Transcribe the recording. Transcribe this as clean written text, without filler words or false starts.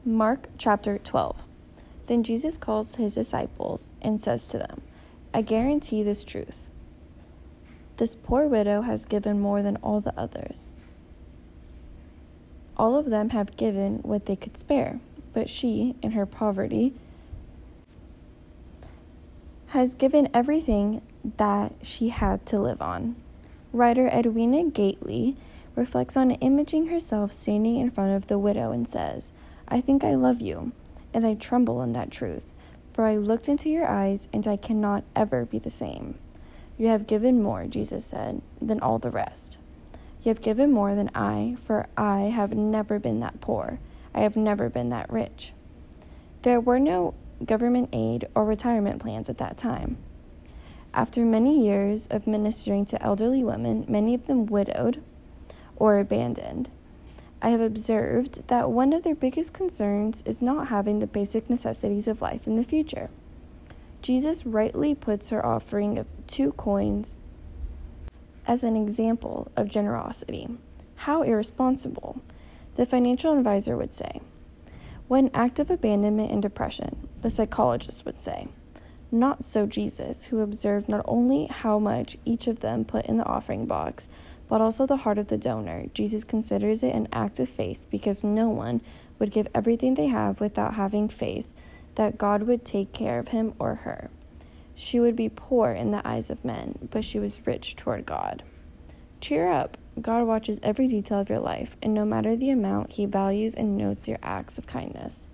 Mark chapter 12. Then Jesus calls his disciples and says to them, I guarantee this truth. This poor widow has given more than all the others. All of them have given what they could spare, but she, in her poverty, has given everything that she had to live on. Writer Edwina Gately reflects on imaging herself standing in front of the widow and says, I think I love you, and I tremble in that truth, for I looked into your eyes, and I cannot ever be the same. You have given more, Jesus said, than all the rest. You have given more than I, for I have never been that poor. I have never been that rich. There were no government aid or retirement plans at that time. After many years of ministering to elderly women, many of them widowed or abandoned, I have observed that one of their biggest concerns is not having the basic necessities of life in the future. Jesus rightly puts her offering of 2 coins as an example of generosity. How irresponsible, the financial advisor would say. What an act of abandonment and depression, the psychologist would say. Not so Jesus, who observed not only how much each of them put in the offering box, but also the heart of the donor. Jesus considers it an act of faith because no one would give everything they have without having faith that God would take care of him or her. She would be poor in the eyes of men, but she was rich toward God. Cheer up. God watches every detail of your life, and no matter the amount, he values and notes your acts of kindness.